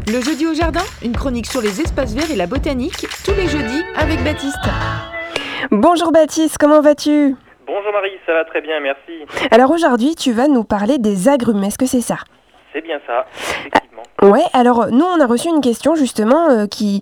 Le jeudi au jardin, une chronique sur les espaces verts et la botanique, tous les jeudis avec Baptiste. Bonjour Baptiste, comment vas-tu ? Bonjour Marie, ça va très bien, merci. Alors aujourd'hui, tu vas nous parler des agrumes, est-ce que c'est ça ? C'est bien ça, effectivement. Ouais, alors nous on a reçu une question justement qui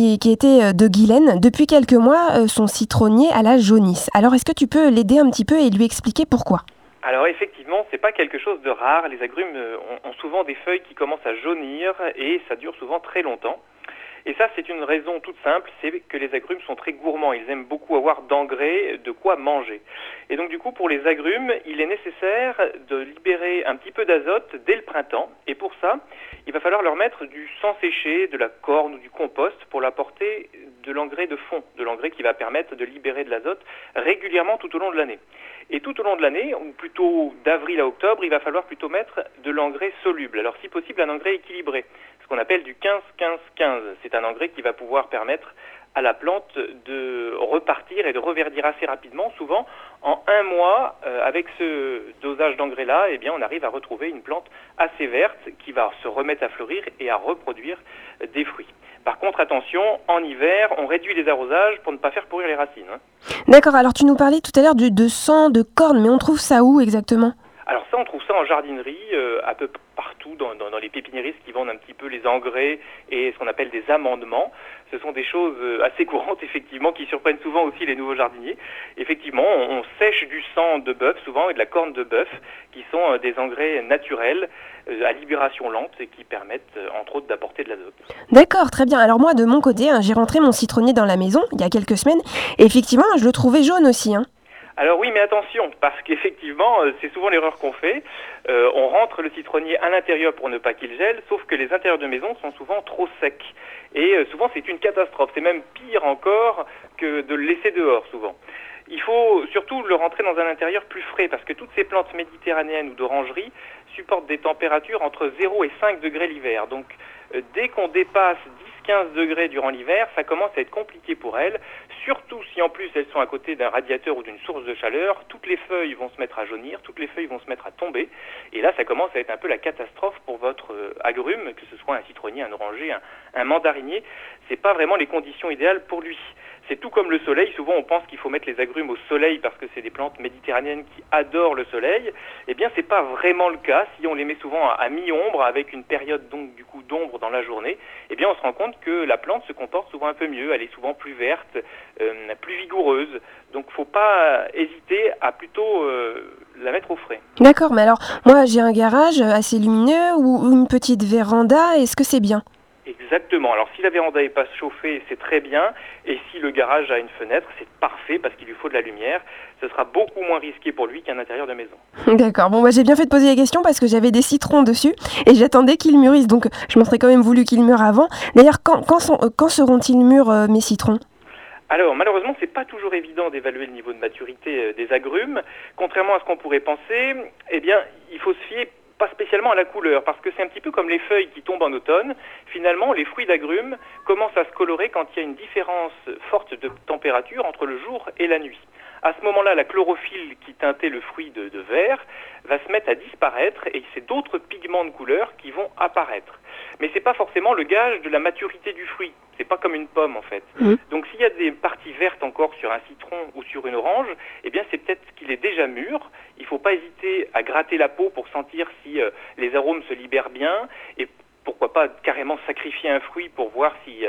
était de Guylaine. Depuis quelques mois, son citronnier a la jaunisse. Alors est-ce que tu peux l'aider un petit peu et lui expliquer pourquoi ? Alors effectivement, c'est pas quelque chose de rare. Les agrumes ont souvent des feuilles qui commencent à jaunir et ça dure souvent très longtemps. Et ça, c'est une raison toute simple, c'est que les agrumes sont très gourmands. Ils aiment beaucoup avoir d'engrais, de quoi manger. Et donc du coup, pour les agrumes, il est nécessaire de libérer un petit peu d'azote dès le printemps. Et pour ça, il va falloir leur mettre du sang séché, de la corne ou du compost pour leur apporter de l'engrais de fond, de l'engrais qui va permettre de libérer de l'azote régulièrement tout au long de l'année. Et tout au long de l'année, ou plutôt d'avril à octobre, il va falloir plutôt mettre de l'engrais soluble. Alors si possible, un engrais équilibré, ce qu'on appelle du 15-15-15. C'est un engrais qui va pouvoir permettre à la plante de repartir et de reverdir assez rapidement. Souvent, en un mois, avec ce dosage d'engrais-là, eh bien, on arrive à retrouver une plante assez verte qui va se remettre à fleurir et à reproduire des fruits. Par contre, attention, en hiver, on réduit les arrosages pour ne pas faire pourrir les racines. D'accord, alors tu nous parlais tout à l'heure de sang, de corne, mais on trouve ça où exactement ? Alors ça, on trouve ça en jardinerie, à peu partout, dans les pépiniéristes qui vendent un petit peu les engrais et ce qu'on appelle des amendements. Ce sont des choses assez courantes, effectivement, qui surprennent souvent aussi les nouveaux jardiniers. Effectivement, on sèche du sang de bœuf, souvent, et de la corne de bœuf, qui sont des engrais naturels à libération lente et qui permettent, entre autres, d'apporter de l'azote. D'accord, très bien. Alors moi, de mon côté, j'ai rentré mon citronnier dans la maison il y a quelques semaines, et effectivement, je le trouvais jaune aussi. Alors oui, mais attention, parce qu'effectivement, c'est souvent l'erreur qu'on fait. On rentre le citronnier à l'intérieur pour ne pas qu'il gèle, sauf que les intérieurs de maison sont souvent trop secs. Et souvent, c'est une catastrophe. C'est même pire encore que de le laisser dehors, souvent. Il faut surtout le rentrer dans un intérieur plus frais, parce que toutes ces plantes méditerranéennes ou d'orangerie supportent des températures entre 0 et 5 degrés l'hiver. Donc, dès qu'on dépasse 10-15 degrés durant l'hiver, ça commence à être compliqué pour elles, surtout si en plus elles sont à côté d'un radiateur ou d'une source de chaleur. Toutes les feuilles vont se mettre à jaunir, toutes les feuilles vont se mettre à tomber, et là ça commence à être un peu la catastrophe pour votre agrume, que ce soit un citronnier, un oranger, un mandarinier. C'est pas vraiment les conditions idéales pour lui. C'est tout comme le soleil, souvent on pense qu'il faut mettre les agrumes au soleil parce que c'est des plantes méditerranéennes qui adorent le soleil. Eh bien c'est pas vraiment le cas. Si on les met souvent à mi-ombre avec une période donc du coup d'ombre dans la journée, eh bien on se rend compte que la plante se comporte souvent un peu mieux, elle est souvent plus verte, plus vigoureuse. Donc faut pas hésiter à plutôt la mettre au frais. D'accord, mais alors moi j'ai un garage assez lumineux ou une petite véranda, est-ce que c'est bien ? Exactement. Alors si la véranda n'est pas chauffée, c'est très bien. Et si le garage a une fenêtre, c'est parfait parce qu'il lui faut de la lumière. Ce sera beaucoup moins risqué pour lui qu'un intérieur de maison. D'accord. Bon, j'ai bien fait de poser la question parce que j'avais des citrons dessus et j'attendais qu'ils mûrissent. Donc je m'en serais quand même voulu qu'ils meurent avant. D'ailleurs, quand seront-ils mûrs mes citrons ? Alors, malheureusement, c'est pas toujours évident d'évaluer le niveau de maturité des agrumes. Contrairement à ce qu'on pourrait penser, eh bien, il faut se fier pas spécialement à la couleur, parce que c'est un petit peu comme les feuilles qui tombent en automne. Finalement, les fruits d'agrumes commencent à se colorer quand il y a une différence forte de température entre le jour et la nuit. À ce moment-là, la chlorophylle qui teintait le fruit de vert va se mettre à disparaître et c'est d'autres pigments de couleur qui vont apparaître. Mais c'est pas forcément le gage de la maturité du fruit. C'est pas comme une pomme en fait. Donc s'il y a des parties vertes encore sur un citron ou sur une orange, eh bien c'est peut-être qu'il est déjà mûr. Il faut pas hésiter à gratter la peau pour sentir si les arômes se libèrent bien et pourquoi pas carrément sacrifier un fruit pour voir si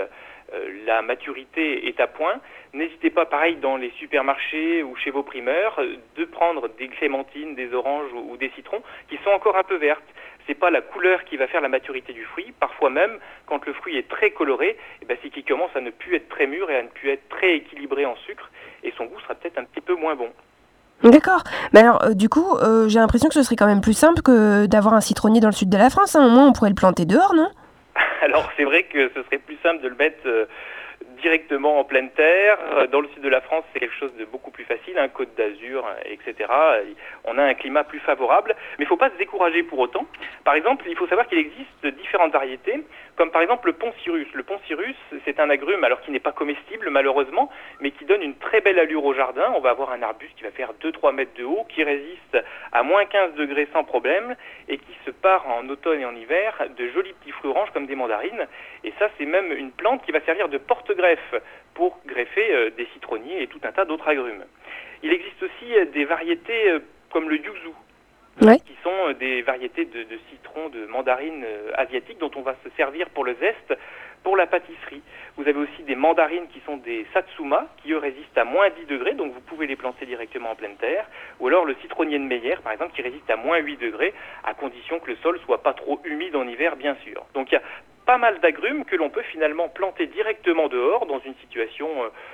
la maturité est à point. N'hésitez pas, pareil, dans les supermarchés ou chez vos primeurs, de prendre des clémentines, des oranges ou des citrons qui sont encore un peu vertes. C'est pas la couleur qui va faire la maturité du fruit. Parfois même, quand le fruit est très coloré, c'est qu'il commence à ne plus être très mûr et à ne plus être très équilibré en sucre et son goût sera peut-être un petit peu moins bon. D'accord. Mais alors, du coup, j'ai l'impression que ce serait quand même plus simple que d'avoir un citronnier dans le sud de la France. Au moins, on pourrait le planter dehors, non ? Alors, c'est vrai que ce serait plus simple de le mettre directement en pleine terre. Dans le sud de la France, c'est quelque chose de beaucoup plus facile, Côte d'Azur, etc. On a un climat plus favorable, mais il ne faut pas se décourager pour autant. Par exemple, il faut savoir qu'il existe différentes variétés, comme par exemple le Poncirus. Le Poncirus, c'est un agrume alors qui n'est pas comestible malheureusement, mais qui donne une très belle allure au jardin. On va avoir un arbuste qui va faire 2-3 mètres de haut, qui résiste à moins 15 degrés sans problème, et qui se pare en automne et en hiver de jolis petits fruits oranges comme des mandarines. Et ça, c'est même une plante qui va servir de porte-greffe pour greffer des citronniers et tout un tas d'autres agrumes. Il existe aussi des variétés comme le yuzu, Ouais. qui sont des variétés de citrons, de mandarines asiatiques dont on va se servir pour le zeste, pour la pâtisserie. Vous avez aussi des mandarines qui sont des satsuma, qui eux résistent à moins 10 degrés, donc vous pouvez les planter directement en pleine terre. Ou alors le citronnier de Meyer, par exemple, qui résiste à moins 8 degrés, à condition que le sol soit pas trop humide en hiver, bien sûr. Donc il y a pas mal d'agrumes que l'on peut finalement planter directement dehors, dans une situation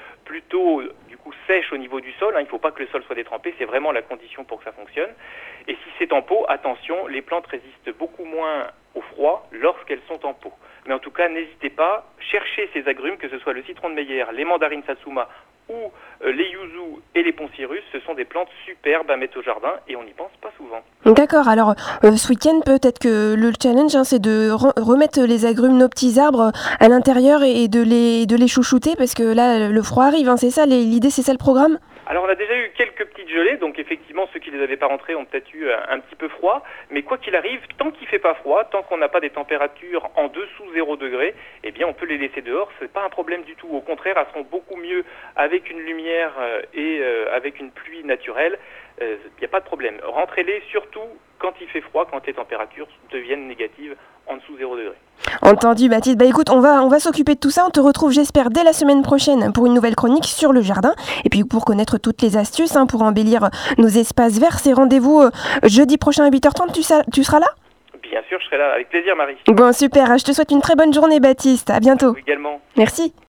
plutôt du coup sèche au niveau du sol. Il ne faut pas que le sol soit détrempé, c'est vraiment la condition pour que ça fonctionne. Et si c'est en pot, attention, les plantes résistent beaucoup moins au froid lorsqu'elles sont en pot. Mais en tout cas, n'hésitez pas, cherchez ces agrumes, que ce soit le citron de Meyer, les mandarines satsuma ou les yuzu et les Poncirus. Ce sont des plantes superbes à mettre au jardin et on n'y pense pas souvent. D'accord, alors ce week-end peut-être que le challenge c'est de remettre les agrumes, nos petits arbres à l'intérieur et de les chouchouter parce que là le froid arrive, c'est ça l'idée, c'est ça le programme? Alors on a déjà eu quelques petites gelées, donc effectivement ceux qui ne les avaient pas rentrées ont peut-être eu un petit peu froid, mais quoi qu'il arrive, tant qu'il ne fait pas froid, tant qu'on n'a pas des températures en dessous 0 degré, eh bien on peut les laisser dehors, c'est pas un problème du tout. Au contraire, elles seront beaucoup mieux avec une lumière et avec une pluie naturelle, il n'y a pas de problème. Rentrez-les surtout quand il fait froid, quand les températures deviennent négatives en dessous 0 degré. Entendu Baptiste, écoute, on va s'occuper de tout ça, on te retrouve j'espère dès la semaine prochaine pour une nouvelle chronique sur le jardin et puis pour connaître toutes les astuces pour embellir nos espaces verts. C'est rendez-vous jeudi prochain à 8h30, tu seras là? Bien sûr, je serai là, avec plaisir Marie. Bon super, je te souhaite une très bonne journée Baptiste, à bientôt. Vous également. Merci.